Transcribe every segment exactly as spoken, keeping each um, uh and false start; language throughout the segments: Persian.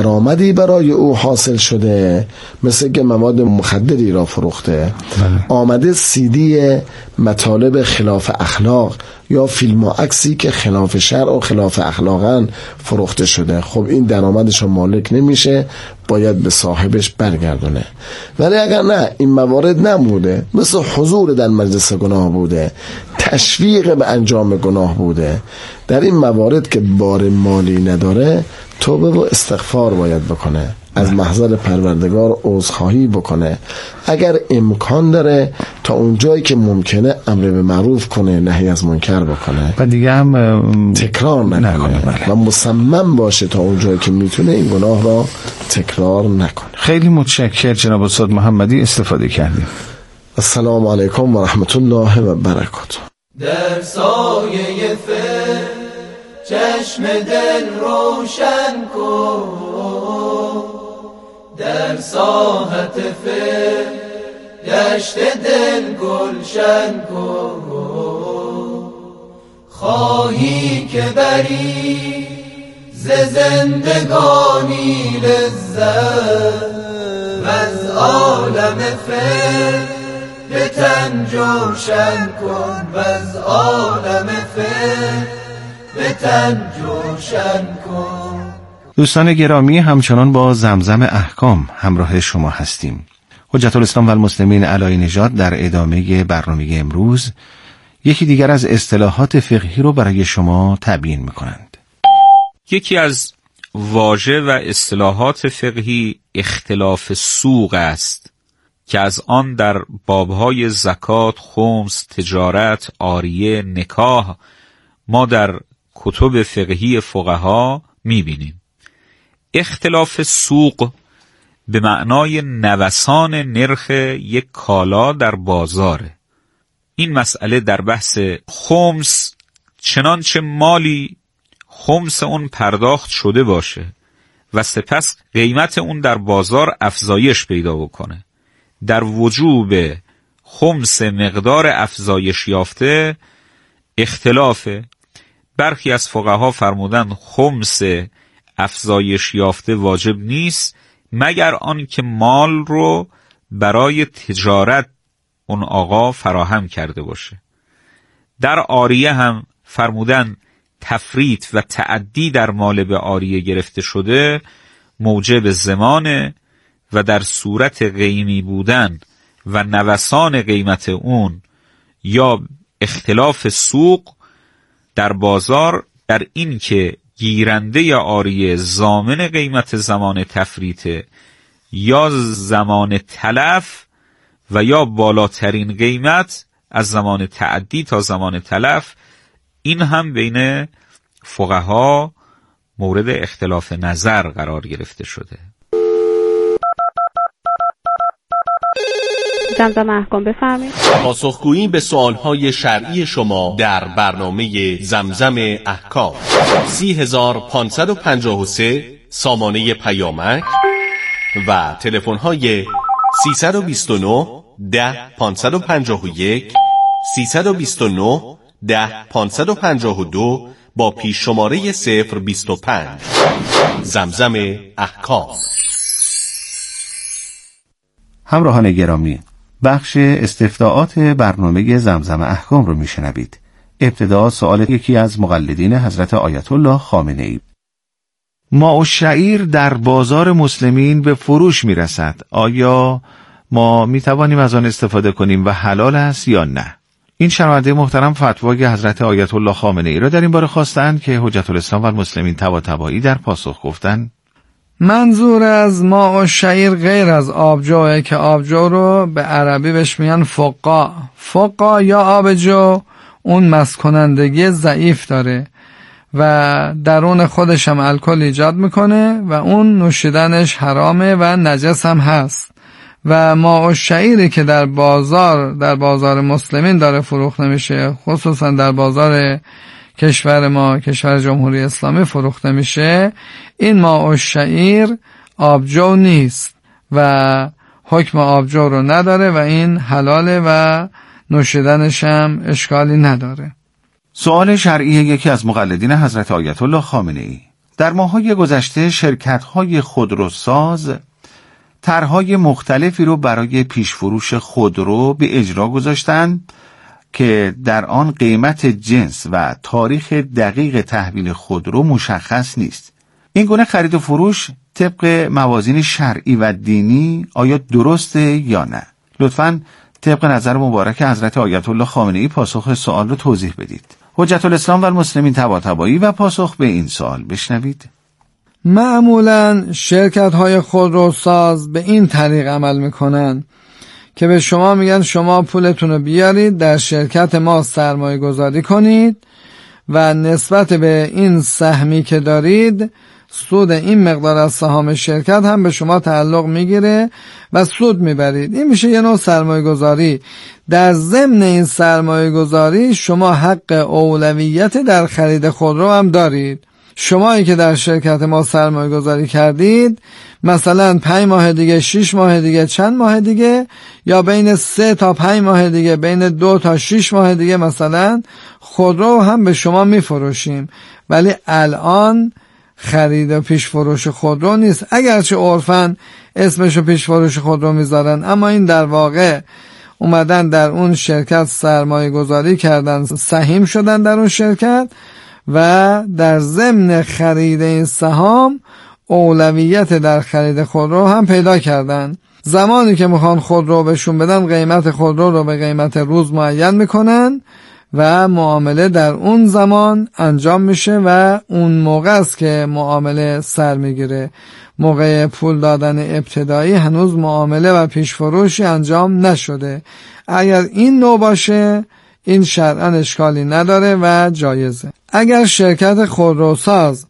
درآمدی برای او حاصل شده، مثل که مواد مخدری را فروخته، آمده سیدی مطالب خلاف اخلاق یا فیلم و عکسی که خلاف شرع و خلاف اخلاقن فروخته شده، خب این درآمدش مالک نمیشه، باید به صاحبش برگردونه. ولی اگر نه این موارد نموده، مثل حضور در مجلس گناه بوده، تشویق به انجام گناه بوده، در این موارد که بار مالی نداره، توبه و استغفار باید بکنه، از محضر پروردگار عذرخواهی بکنه، اگر امکان داره تا اون جایی که ممکنه امر به معروف کنه، نهی از منکر بکنه و دیگه هم تکرار نکنه و مصمم باشه تا اون جایی که میتونه این گناه را تکرار نکنه. خیلی متشکرم جناب استاد محمدی، استفاده کردیم. السلام علیکم و رحمت الله و برکاته. در سایه فر چشم دل روشن کن، در ساحت فر گشت دل گلشن کن، خواهی که بری ز زندگانی لذت و از عالم فر به تن جوشن کن، و از عالم فر به تن جوشن کن. دوستان گرامی، همچنان با زمزم احکام همراه شما هستیم. حجت الاسلام و المسلمین علی نژاد در ادامه برنامه امروز یکی دیگر از اصطلاحات فقهی رو برای شما تبیین میکنند. یکی از واژه و اصطلاحات فقهی اختلاف سوق است که از آن در بابهای زکات، خمس، تجارت، عاریه، نکاح ما در کتب فقهی فقها میبینیم. اختلاف سوق به معنای نوسان نرخ یک کالا در بازاره. این مسئله در بحث خمس، چنانچه مالی خمس اون پرداخت شده باشه و سپس قیمت اون در بازار افزایش پیدا بکنه، در وجوب خمس مقدار افزایش یافته اختلافه. برخی از فقها فرمودن خمس افزایش یافته واجب نیست مگر آن که مال رو برای تجارت اون آقا فراهم کرده باشه. در عاریه هم فرمودن تفریط و تعدی در مال به عاریه گرفته شده موجب ضمانه و در صورت قیمی بودن و نوسان قیمت اون یا اختلاف سوق در بازار، در این که گیرنده عاریه ضامن قیمت زمان تفریطه یا زمان تلف و یا بالاترین قیمت از زمان تعدی تا زمان تلف، این هم بین فقها مورد اختلاف نظر قرار گرفته شده. زمزم احکام بفرمایید. پاسخگویی به سوالهای شرعی شما در برنامه زمزم احکام. سی هزار پانصد و پنجاه و سه سامانه پیامک و تلفن‌های سیصد و بیست و نه ده پانصد و پنجاه و یک، سیصد و بیست و نه ده پانصد و پنجاه و دو با پیش شماره صفر بیست و پنج. زمزم احکام. همراهان گرامی، بخش استفتاءات برنامه زمزم احکام رو میشنوید. ابتدا سوال یکی از مقلدین حضرت آیت الله خامنه ای. ماء الشعیر در بازار مسلمین به فروش میرسد، آیا ما میتوانیم از آن استفاده کنیم و حلال است یا نه؟ این شنونده محترم فتوای حضرت آیت الله خامنه ای را در این باره خواستند که حجت الاسلام و المسلمین طباطبایی در پاسخ گفتند منظور از ماء الشعیر غیر از آبجوه که آبجو رو به عربی بهش میگن فقا. فقا یا آبجو اون مسکنندگی ضعیف داره و درون خودش هم الکل ایجاد میکنه و اون نوشیدنش حرامه و نجس هم هست. و ماء الشعیری که در بازار در بازار مسلمین داره فروخته میشه، خصوصا در بازار کشور ما، کشور جمهوری اسلامی فروخته میشه، این ماء الشعیر آبجو نیست و حکم آبجو رو نداره و این حلاله و نوشیدنش هم اشکالی نداره. سوال شرعی یکی از مقلدین حضرت آیت الله خامنه ای. در ماه‌های گذشته شرکت‌های خودروساز طرح‌های مختلفی رو برای پیشفروش خودرو به اجرا گذاشتند که در آن قیمت جنس و تاریخ دقیق تحویل خودرو مشخص نیست. این گونه خرید و فروش طبق موازین شرعی و دینی آیا درسته یا نه؟ لطفاً طبق نظر مبارک حضرت آیت الله خامنه‌ای پاسخ سوال رو توضیح بدید. حجت الاسلام و المسلمین طباطبایی و پاسخ به این سوال بشنوید. معمولاً شرکت‌های خودروساز به این طریق عمل می‌کنن که به شما میگن شما پولتون رو بیارید در شرکت ما سرمایه گذاری کنید و نسبت به این سهمی که دارید سود این مقدار از سهام شرکت هم به شما تعلق میگیره و سود میبرید. این میشه یه نوع سرمایه گذاری. در ضمن این سرمایه گذاری شما حق اولویت در خرید خودرو هم دارید. شمایی که در شرکت ما سرمایه گذاری کردید مثلا پنج ماه دیگه، شش ماه دیگه، چند ماه دیگه یا بین سه تا پنج ماه دیگه، بین دو تا شش ماه دیگه مثلا خودرو هم به شما میفروشیم، ولی الان خرید و پیش فروش خودرو نیست. اگرچه عرفاً اسمشو پیش فروش خودرو میذارن، اما این در واقع اومدن در اون شرکت سرمایه گذاری کردن، سهیم شدن در اون شرکت و در ضمن خرید این سهام اولویت در خرید خودرو هم پیدا کردن. زمانی که میخوان خودرو بهشون بدن قیمت خودرو رو به قیمت روز معین میکنن و معامله در اون زمان انجام میشه و اون موقع است که معامله سر میگیره. موقع پول دادن ابتدایی هنوز معامله و پیش فروشی انجام نشده. اگر این نوع باشه این شرعاً اشکالی نداره و جایزه. اگر شرکت خودروساز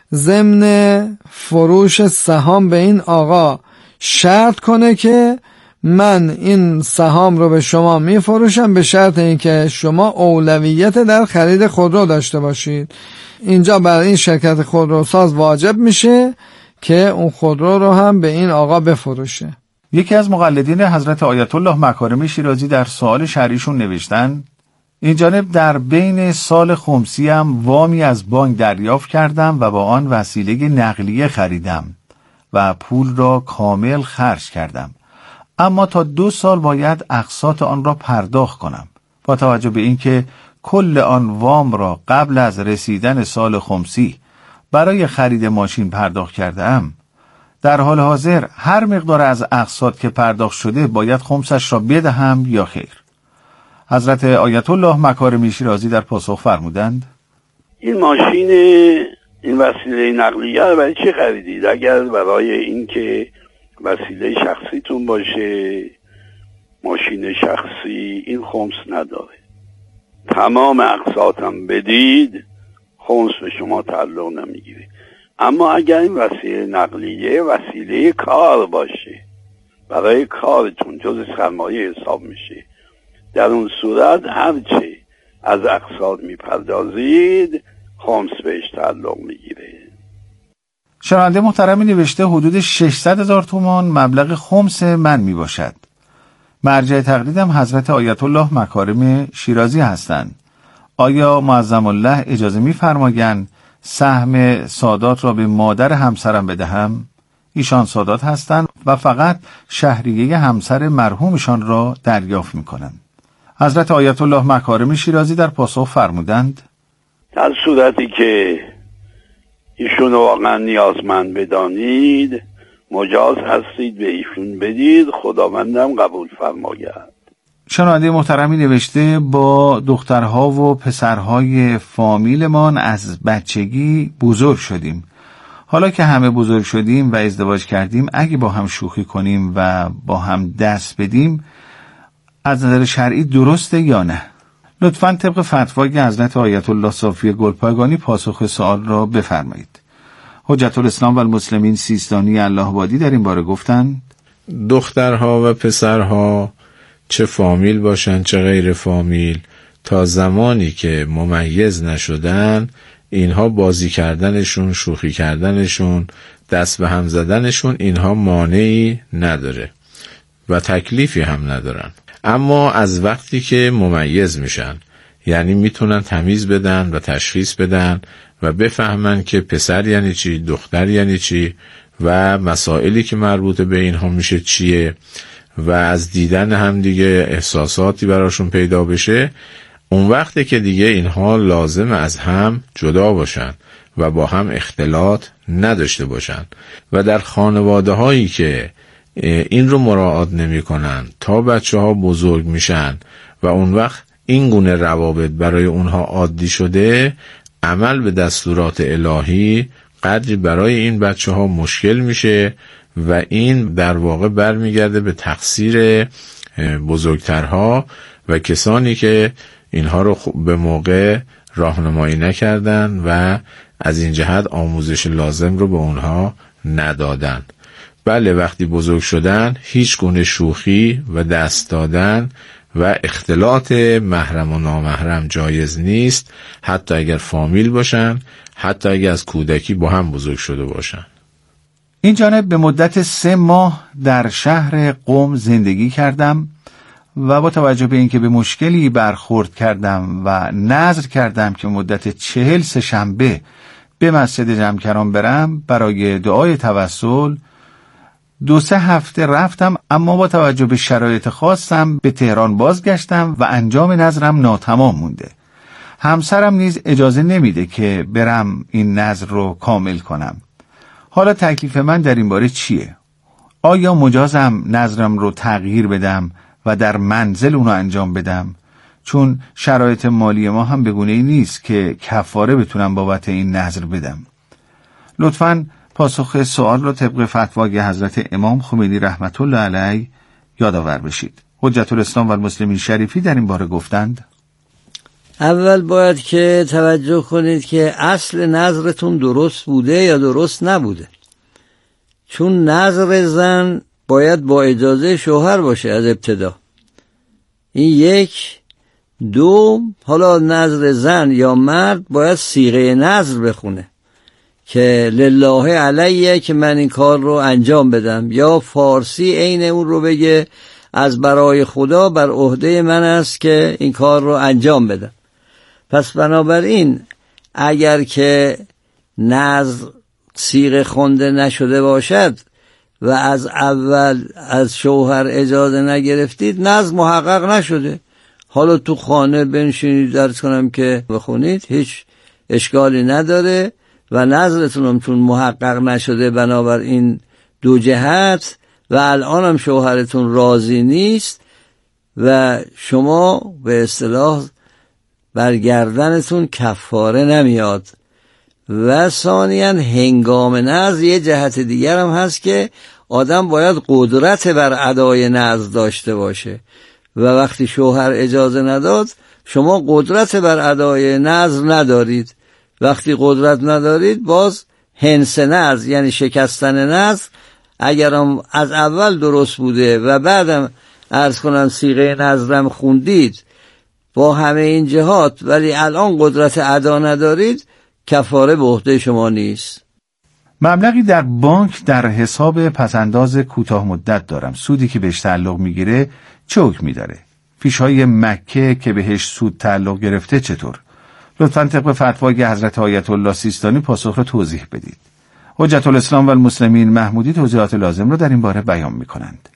ضمن فروش سهام به این آقا شرط کنه که من این سهام رو به شما می فروشم به شرط اینکه شما اولویت در خرید خودرو داشته باشید، اینجا برای این شرکت خودروساز واجب میشه که اون خودرو رو هم به این آقا بفروشه. یکی از مقلدین حضرت آیت الله مکارمی شیرازی در سوال شرعیشون نوشتن این جانب در بین سال خمسی هم وامی از بانک دریافت کردم و با آن وسیله نقلیه خریدم و پول را کامل خرج کردم، اما تا دو سال باید اقساط آن را پرداخت کنم. با توجه به اینکه کل آن وام را قبل از رسیدن سال خمسی برای خرید ماشین پرداخت کردم، در حال حاضر هر مقدار از اقساط که پرداخت شده باید خمسش را بدهم یا خیر؟ حضرت آیت الله مکارمی شیرازی در پاسخ فرمودند این ماشین، این وسیله نقلیه رو برای چه خریدید؟ اگر برای این که وسیله شخصیتون باشه، ماشین شخصی، این خمس نداره. تمام اقساطم بدید خمس به شما تعلق نمیگیره. اما اگر این وسیله نقلیه وسیله کار باشه، برای کارتون جز سرمایه حساب میشه، در اون صورت هرچه از اقساط میپردازید خمس بهش تعلق میگیره. شنونده محترمی نوشته حدود ششصد هزار تومان مبلغ خمس من می باشد. مرجع تقلیدم حضرت آیت الله مکارم شیرازی هستند. آیا معظم الله اجازه می فرمایند سهم سادات را به مادر همسرم بدهم؟ ایشان سادات هستند و فقط شهریه همسر مرحومشان را دریافت می کنند. حضرت آیت الله مکارم شیرازی در پاسخ فرمودند در صورتی که ایشون واقعا نیازمند بدانید مجاز هستید به ایشون بدید، خداوندم قبول فرماید. شنونده محترمی نوشته با دخترها و پسرهای فامیلمان از بچگی بزرگ شدیم. حالا که همه بزرگ شدیم و ازدواج کردیم، اگه با هم شوخی کنیم و با هم دست بدیم از نظر شرعی درسته یا نه؟ لطفاً طبق فتوای حضرت آیت الله صافی گلپایگانی پاسخ سوال را بفرمایید. حجت الاسلام و المسلمین سیستانی الله‌آبادی در این باره گفتند دخترها و پسرها چه فامیل باشن چه غیر فامیل، تا زمانی که ممیز نشدن اینها بازی کردنشون، شوخی کردنشون، دست به هم زدنشون اینها مانعی نداره و تکلیفی هم ندارن. اما از وقتی که ممیز میشن، یعنی میتونن تمیز بدن و تشخیص بدن و بفهمن که پسر یعنی چی، دختر یعنی چی و مسائلی که مربوط به اینها میشه چیه و از دیدن هم دیگه احساساتی براشون پیدا بشه، اون وقته که دیگه اینها لازم از هم جدا باشن و با هم اختلاط نداشته باشن. و در خانواده هایی که این رو مراعات نمی کنن تا بچه ها بزرگ میشن و اون وقت این گونه روابط برای اونها عادی شده، عمل به دستورات الهی قدری برای این بچه ها مشکل میشه و این در واقع برمیگرده به تقصیر بزرگترها و کسانی که اینها رو به موقع راهنمایی نکردن و از این جهت آموزش لازم رو به اونها ندادن. بله، وقتی بزرگ شدن هیچ گونه شوخی و دست دادن و اختلاط محرم و نامحرم جایز نیست، حتی اگر فامیل باشن، حتی اگر از کودکی با هم بزرگ شده باشن. این جانب به مدت سه ماه در شهر قم زندگی کردم و با توجه به اینکه به مشکلی برخورد کردم و نذر کردم که مدت چهل سه شنبه به مسجد جمکران برم برای دعای توسل، دو سه هفته رفتم، اما با توجه به شرایط خاصم به تهران بازگشتم و انجام نذرم ناتمام مونده. همسرم نیز اجازه نمیده که برم این نذر رو کامل کنم. حالا تکلیف من در این باره چیه؟ آیا مجازم نذرم رو تغییر بدم و در منزل اونو انجام بدم؟ چون شرایط مالی ما هم بگونه نیست که کفاره بتونم بابت این نذر بدم. لطفاً پاسخ سوال رو طبق فتوای حضرت امام خمینی رحمت الله علیه یادآور بشید. حجت الاسلام و المسلمین شریفی در این باره گفتند: اول باید که توجه کنید که اصل نظرتون درست بوده یا درست نبوده. چون نظر زن باید با اجازه شوهر باشه از ابتدا. این یک. دو، حالا نظر زن یا مرد باید صیغه نظر بخونه که لله علیه که من این کار رو انجام بدم، یا فارسی عین اون رو بگه از برای خدا بر عهده من است که این کار رو انجام بدم. پس بنابراین اگر که نظر صیغه خونده نشده باشد و از اول از شوهر اجازه نگرفتید، نظر محقق نشده. حالا تو خانه بنشینید درس کنم که بخونید، هیچ اشکالی نداره و نظرتون هم چون محقق نشده بنابراین دو جهت و الان هم شوهرتون راضی نیست و شما به اصطلاح برگردنتون کفاره نمیاد. و ثانیاً هنگام نذر یه جهت دیگر هم هست که آدم باید قدرت بر ادای نذر داشته باشه و وقتی شوهر اجازه نداد شما قدرت بر ادای نذر ندارید. وقتی قدرت ندارید باز هنس نذر یعنی شکستن نذر اگرم از اول درست بوده و بعدم عرض کنم صیغه نذرم خوندید با همه این جهات ولی الان قدرت ادا ندارید، کفاره به عهده شما نیست. مبلغی در بانک در حساب پسنداز کوتاه مدت دارم. سودی که بهش تعلق میگیره چه حکمی داره؟ فیش‌های مکه که بهش سود تعلق گرفته چطور؟ لطفاً طبق فتوای حضرت آیت الله سیستانی پاسخ را توضیح بدید. حجت الاسلام و المسلمین محمودی توضیحات لازم رو در این باره بیان میکنند.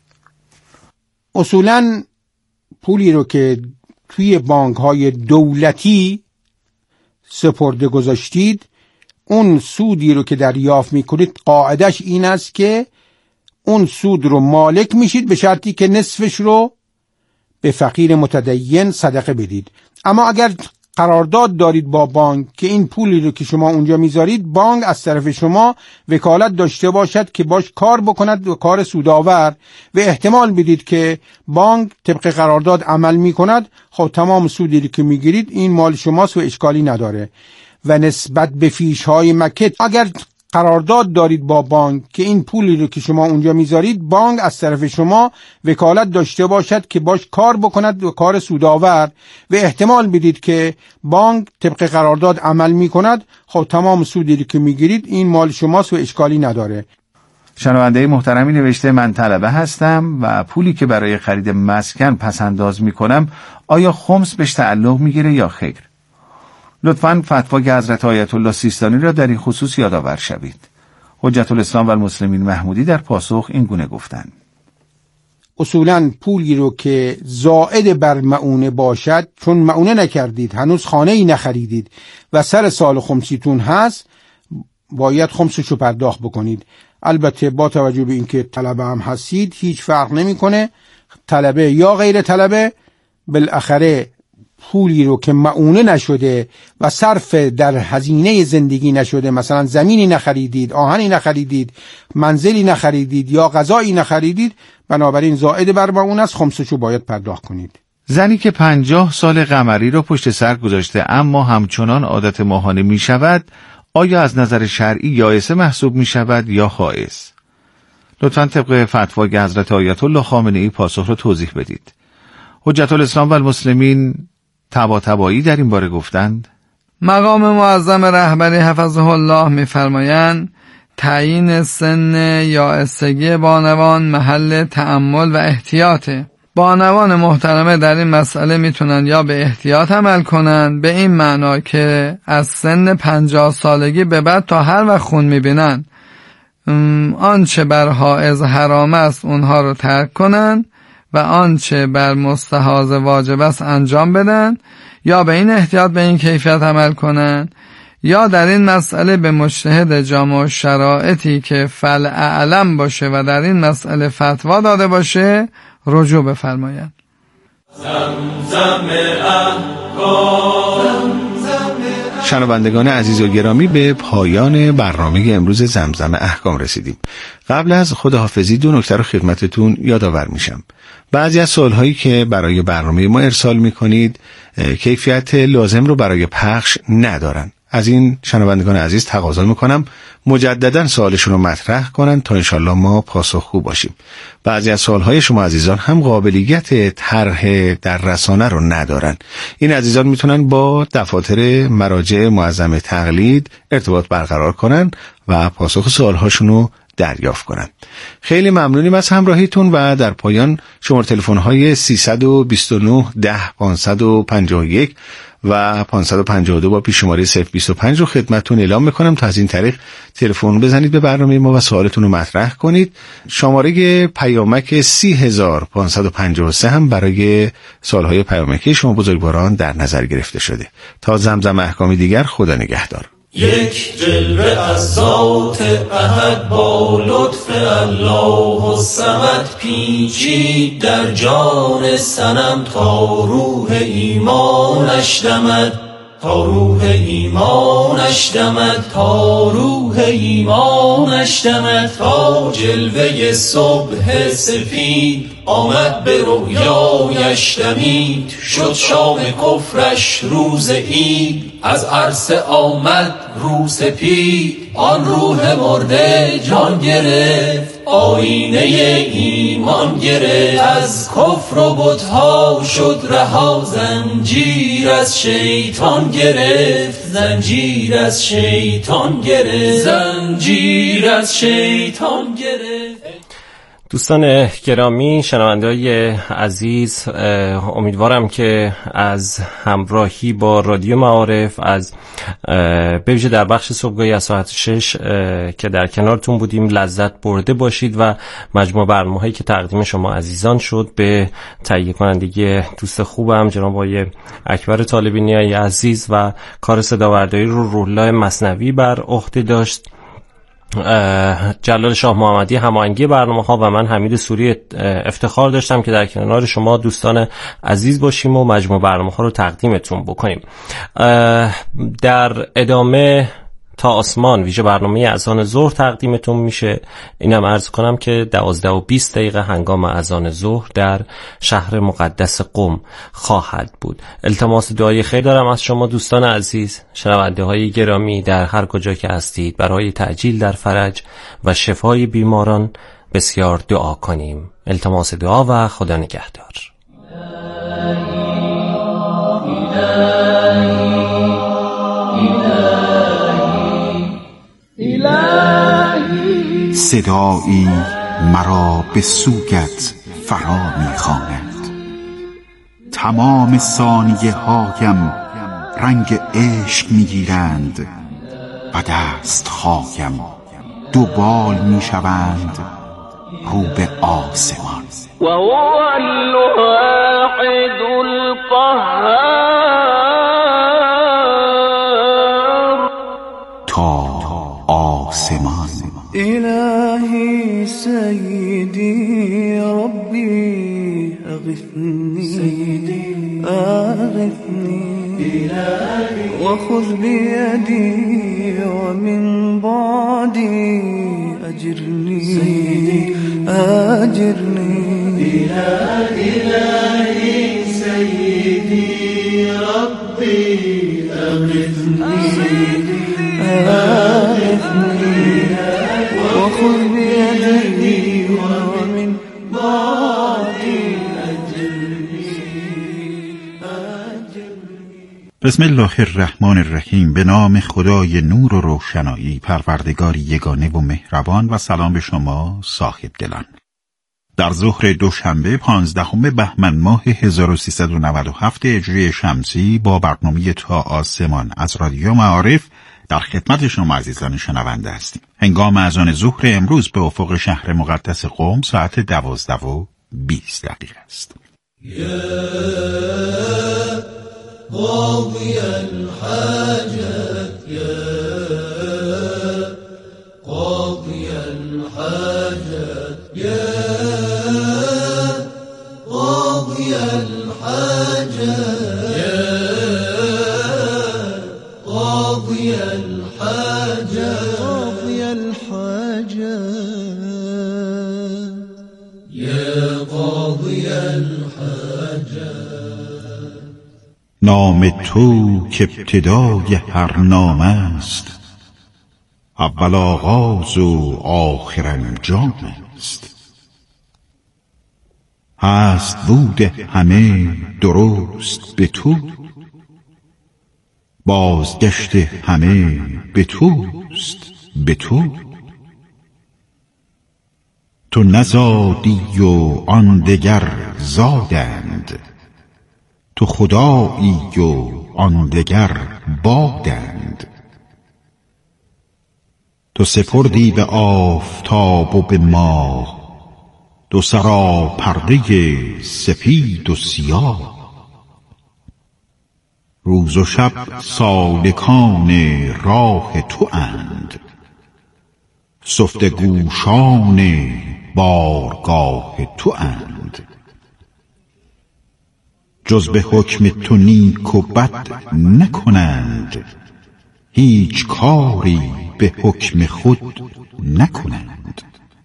اصولاً پولی رو که توی بانک‌های دولتی سپرده گذاشتید، اون سودی رو که دریافت میکنید قاعدش این است که اون سود رو مالک میشید به شرطی که نصفش رو به فقیر متدین صدقه بدید. اما اگر قرارداد دارید با بانک که این پولی رو که شما اونجا میذارید بانک از طرف شما وکالت داشته باشد که باش کار بکند و کار سودآور و احتمال بدید که بانک طبق قرارداد عمل میکند، خب تمام سودی که میگیرید این مال شماست و اشکالی نداره. و نسبت به فیش‌های مکه اگر قرارداد دارید با بانک که این پولی رو که شما اونجا میذارید بانک از طرف شما وکالت داشته باشد که باش کار بکند و کار سودآور و احتمال بدید که بانک طبق قرارداد عمل میکند، خب تمام سودی که میگیرید این مال شماست و اشکالی نداره. شنونده محترمی نوشته من طلبه هستم و پولی که برای خرید مسکن پس انداز میکنم آیا خمس بهش تعلق میگیره یا خیر؟ لطفاً فتوای حضرت آیت الله سیستانی را در این خصوص یادآور شوید. حجت الاسلام و المسلمین محمودی در پاسخ این گونه گفتند: اصولاً پولی رو که زائد بر مؤونه باشد، چون مؤونه نکردید، هنوز خانه ای نخریدید و سر سال خمسیتون هست، باید خمسشو پرداخت بکنید. البته با توجه به اینکه طلبه هم هستید هیچ فرق نمیکنه، طلبه یا غیر طلبه، بالاخره پولی رو که مؤونه نشده و صرف در هزینه زندگی نشده، مثلا زمینی نخریدید، آهنی نخریدید، منزلی نخریدید یا غذایی نخریدید، بنابراین زائد بر مؤونه است، خمسشو باید پرداخت کنید. زنی که پنجاه سال قمری رو پشت سر گذاشته اما همچنان عادت ماهانه می شود، آیا از نظر شرعی یائسه محسوب می شود یا خائس؟ لطفاً طبق فتوای حضرت آیت الله خامنه ای پاسخ را توضیح بدید. حجت الاسلام و المسلمین طباطبایی در این باره گفتند: مقام معظم رهبری حفظه الله می‌فرمایند تعیین سن یائسگی بانوان محل تأمل و احتیاطه. بانوان محترمه در این مسئله میتونن یا به احتیاط عمل کنن، به این معنا که از سن پنجاه سالگی به بعد تا هر وقت خون میبینن آنچه بر حائض حرام است اونها رو ترک کنن و آنچه بر مستحاض واجب است انجام بدن، یا به این احتیاط به این کیفیت عمل کنن، یا در این مسئله به مجتهد جامع شرایطی که فالاعلم باشه و در این مسئله فتوا داده باشه رجوع بفرمایند. شنوندگان عزیز و گرامی، به پایان برنامه امروز زمزم احکام رسیدیم. قبل از خداحافظی دو نکته رو خدمتتون یادآور میشم. بعضی از سوالهایی که برای برنامه ما ارسال میکنید کیفیت لازم رو برای پخش ندارن. از این شنوندگان عزیز تقاضا میکنم مجددا سوالشون رو مطرح کنن تا انشالله ما پاسخگو باشیم. بعضی از سوالهای شما عزیزان هم قابلیت طرح در رسانه رو ندارن. این عزیزان میتونن با دفاتر مراجع معظم تقلید ارتباط برقرار کنن و پاسخ سوالهاشون رو دریافت کنن. خیلی ممنونیم از همراهیتون و در پایان شماره تلفن‌های سیصد و بیست و نه ده پانصد و پنجاه و یک و پانصد و پنجاه و دو با پیش شماره صفر بیست و پنج رو خدمتتون اعلام میکنم تا از این طریق تلفن بزنید به برنامه ما و سوالتون رو مطرح کنید. شماره پیامک سی هزار پانصد و پنجاه و سه هم برای سوالهای پیامکی شما بزرگواران در نظر گرفته شده. تا زمزم احکامی دیگر، خدا نگهدار. یک جلوه از ذات احد با لطف الله الصمد پیچید در جان صنم تا روح ایمانش دمد، تا روح ایمانش دمد، تا روح ایمانش دمد، تا جلوه صبح سفید آمد به رویایش دمید، شد شام کفرش روز عید، از عرصه آمد روز سپید، آن روح مرده جان گرفت، آینه ایمان گرفت، از کفر و بت‌ها شد رها، زنجیر از شیطان گرفت، زنجیر از شیطان گرفت، زنجیر از شیطان گرفت. دوستان گرامی، شنونده‌های عزیز، امیدوارم که از همراهی با رادیو معارف، از به ویژه در بخش صبحگاهی از ساعت شش که در کنارتون بودیم لذت برده باشید و مجموع برنامه‌هایی که تقدیم شما عزیزان شد به تهیه کنندگی دوست خوبم جناب آقای اکبر طالبینی عزیز و کار صداورداری رو روح الله مثنوی بر عهده داشت، جلال شاه محمدی هماهنگی برنامه‌ها و من حمید سوری افتخار داشتم که در کنار شما دوستان عزیز باشیم و مجموع برنامه‌ها رو تقدیمتون بکنیم. در ادامه تا آسمان ویژه برنامه اذان ظهر تقدیمتون میشه. اینم عرض کنم که دوازده و بیست دقیقه هنگام اذان ظهر در شهر مقدس قم خواهد بود. التماس دعای خیر دارم از شما دوستان عزیز، شنونده های گرامی در هر کجا که هستید، برای تعجیل در فرج و شفای بیماران بسیار دعا کنیم. التماس دعا و خدا نگهدار. صدایی مرا به سوگت فرا می‌خواند، تمام ثانیه هایم رنگ عشق میگیرند و دست خوایم دو بال میشوند رو به آسمان. و هو الواحد القهار تا آسمان. الهی سیدی ربی اغثنی سیدی اغثنی و خذ بیدی و من بعدی اجرنی سیدی اجرنی. الهی سیدی ربی اغثنی سیدی اغثنی وخذ بيدي ومن بعدي أجرني. بسم الله الرحمن الرحیم. به نام خدای نور و روشنایی، پروردگاری یگانه و مهربان، و سلام به شما صاحب دلان. در ظهر دوشنبه پانزدهم بهمن ماه هزار و سیصد و نود و هفت هجری شمسی با برنامه تا آسمان از رادیو معارف در خدمت شما عزیزان شنونده هستیم. هنگام اذان ظهر امروز به افق شهر مقدس قم ساعت دوازده و بیست دقیقه است. یا قاضی الحاجت، یا قاضی الحاجت، یا قاضی الحاجت، قاضي الحاجة، قاضي الحاجة، يا قاضي الحاجة. نام تو که ابتدای هر نام است، اول آغاز و آخر انجام است. هست بود همه درست به تو، بازگشت همه به توست به تو. تو نزادی و آن دگر زادند، تو خدایی و آن دگر بادند. تو سپردی به آفتاب و به ماه، دو سرا پرده سپید و سیاه. روز و شب سالکان راه تو اند، سفته گوشان بارگاه تو اند. جز به حکم تو نیک و بد نکنند، هیچ کاری به حکم خود نکنند.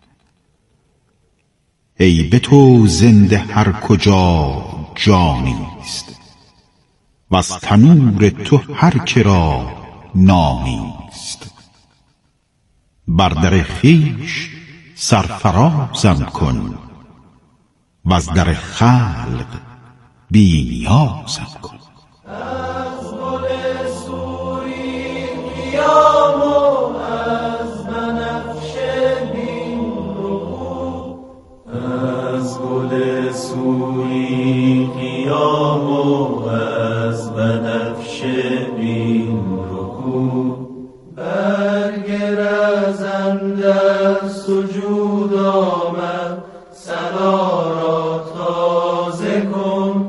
ای به تو زنده هر کجا جانیست، و از تنور تو هر که را نانیست. بر در خویش سرفرازم کن، و از در خلق بی نیازم کن. از گل سوری قیام و از بنفشه بین رکوع، از گل سوری قیام و از بنفشه بین رکوع. برگرزم در سجود آمد، صلا را تازه کن.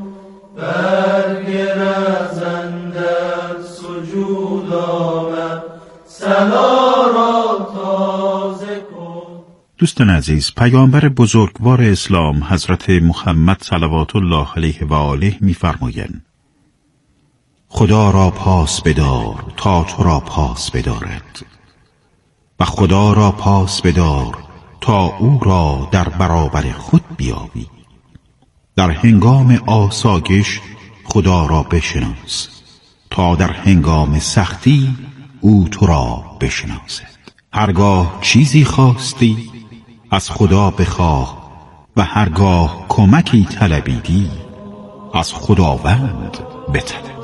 برگرزم در سجود آمد، صلا را تازه کن. دوستان عزیز، پیامبر بزرگوار اسلام حضرت محمد صلوات الله علیه و آله می‌فرمایند: خدا را پاس بدار تا تو را پاس بدارد، و خدا را پاس بدار تا او را در برابر خود بیابی. در هنگام آسایش خدا را بشناس تا در هنگام سختی او تو را بشناسد. هرگاه چیزی خواستی از خدا بخواه، و هرگاه کمکی طلبیدی از خداوند بطلب.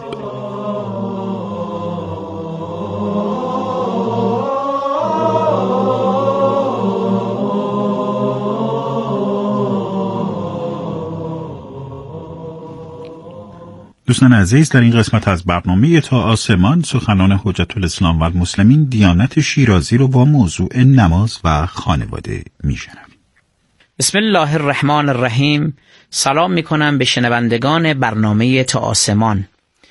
دوستان عزیز، در این قسمت از برنامه تا آسمان سخنان حجت الاسلام و المسلمین دیانت شیرازی رو با موضوع نماز و خانواده میشنویم. بسم الله الرحمن الرحیم. سلام میکنم به شنوندگان برنامه تا آسمان.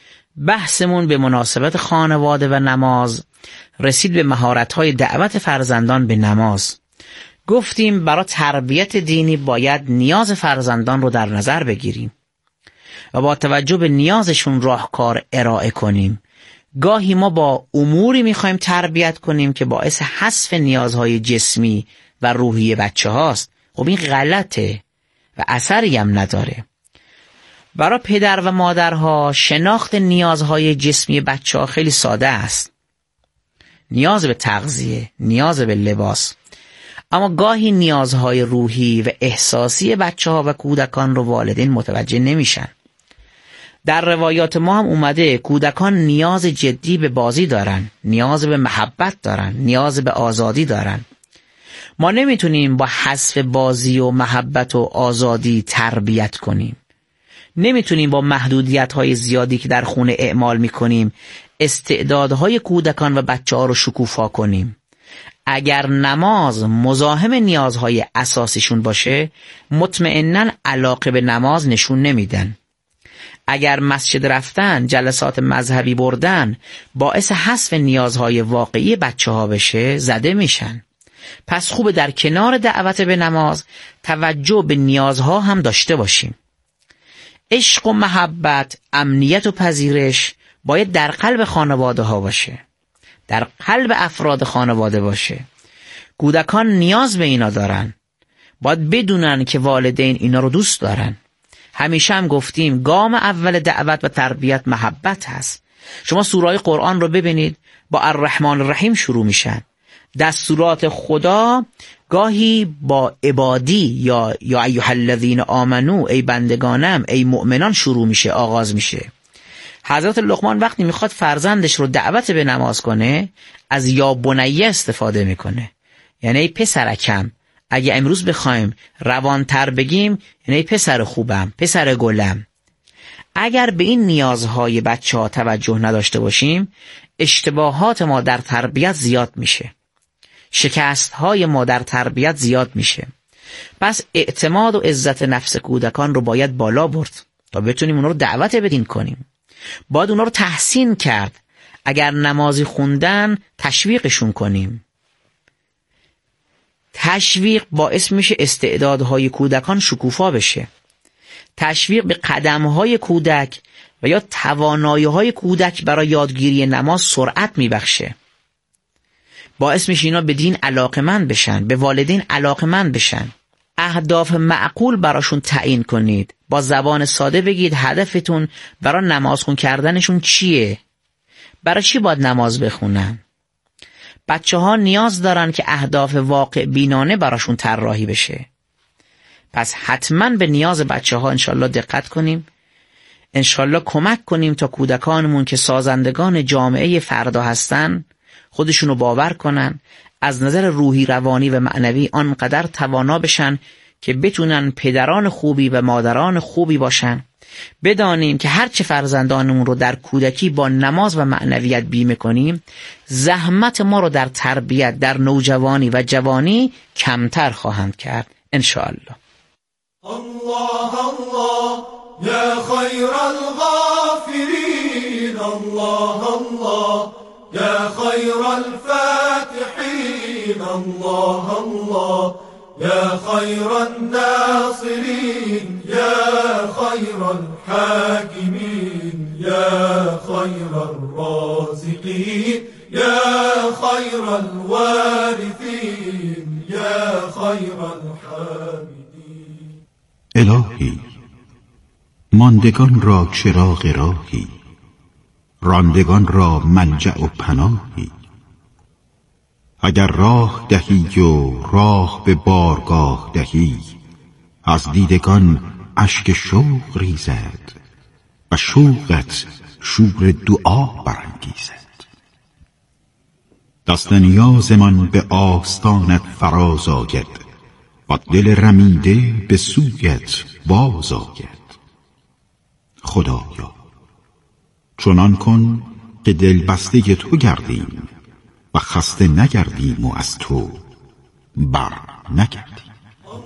بحثمون به مناسبت خانواده و نماز رسید به مهارت‌های دعوت فرزندان به نماز. گفتیم برای تربیت دینی باید نیاز فرزندان رو در نظر بگیریم و با توجه به نیازشون راهکار ارائه کنیم. گاهی ما با اموری میخوایم تربیت کنیم که باعث حذف نیازهای جسمی و روحی بچه هاست. خب این غلطه و اثری هم نداره. برای پدر و مادرها شناخت نیازهای جسمی بچه ها خیلی ساده است. نیاز به تغذیه، نیاز به لباس. اما گاهی نیازهای روحی و احساسی بچه ها و کودکان رو والدین متوجه نمیشن. در روایات ما هم اومده کودکان نیاز جدی به بازی دارن، نیاز به محبت دارن، نیاز به آزادی دارن. ما نمیتونیم با حذف بازی و محبت و آزادی تربیت کنیم. نمیتونیم با محدودیت‌های زیادی که در خونه اعمال میکنیم استعدادهای کودکان و بچه ها رو شکوفا کنیم. اگر نماز مزاحم نیازهای اساسیشون باشه مطمئناً علاقه به نماز نشون نمیدن. اگر مسجد رفتن، جلسات مذهبی بردن باعث حذف نیازهای واقعی بچه ها بشه زده میشن. پس خوب در کنار دعوت به نماز توجه به نیازها هم داشته باشیم. عشق و محبت، امنیت و پذیرش باید در قلب خانواده ها باشه، در قلب افراد خانواده باشه. کودکان نیاز به اینا دارن، باید بدونن که والدین اینا رو دوست دارن. همیشه هم گفتیم گام اول دعوت و تربیت محبت هست. شما سوره‌های قرآن رو ببینید با الرحمن الرحیم شروع میشن. دستورات خدا گاهی با عبادی یا یا ایها الذین آمنو، ای بندگانم، ای مؤمنان شروع میشه، آغاز میشه. حضرت لقمان وقتی میخواد فرزندش رو دعوت به نماز کنه از یا بنیه استفاده میکنه، یعنی ای پسرکم. اگه امروز بخوایم روانتر بگیم یعنی ای پسر خوبم، پسر گلم. اگر به این نیازهای بچه ها توجه نداشته باشیم اشتباهات ما در تربیت زیاد میشه، شکست های ما در تربیت زیاد میشه. پس اعتماد و عزت نفس کودکان رو باید بالا برد تا بتونیم اونا رو دعوت به دین کنیم. باید اونا رو تحسین کرد. اگر نمازی خوندن تشویقشون کنیم. تشویق باعث میشه استعدادهای کودکان شکوفا بشه. تشویق به قدمهای کودک و یا توانایی‌های کودک برای یادگیری نماز سرعت میبخشه. باعث میشه اینا به دین علاقمند بشن، به والدین علاقمند بشن. اهداف معقول براشون تعیین کنید. با زبان ساده بگید هدفتون برای نماز خون کردنشون چیه؟ برای چی باید نماز بخونن؟ بچه ها نیاز دارن که اهداف واقع بینانه براشون طراحی بشه. پس حتما به نیاز بچه ها انشالله دقت کنیم. انشالله کمک کنیم تا کودکانمون که سازندگان جامعه فردا هستن خودشونو باور کنن، از نظر روحی، روانی و معنوی آنقدر توانا بشن که بتونن پدران خوبی و مادران خوبی باشن. بدانیم که هرچه فرزندانمون رو در کودکی با نماز و معنویت بیمه کنیم زحمت ما رو در تربیت در نوجوانی و جوانی کمتر خواهند کرد انشاءالله. الله الله یا خیر الغافرین، الله الله یا خیر الفاتحین، الله الله یا خیر الناصرین، یا خیر الحاکمین، یا خیر الرازقین، یا خیر الوارثین، یا خیر الحامدین. الهی ماندگان را چراغ راهی، راندگان را ملجأ و پناهی. اگر راه دهی و راه به بارگاه دهی، از دیدگان اشک شوق ریزد و شوقت شور دعا برانگیزد. دست نیازمان به آستانت فراز آید و دل رمیده به سویت باز آید. خدایا چنان کن که دل بسته تو گردیم و خسته نگردیم و از تو بر نگردیم.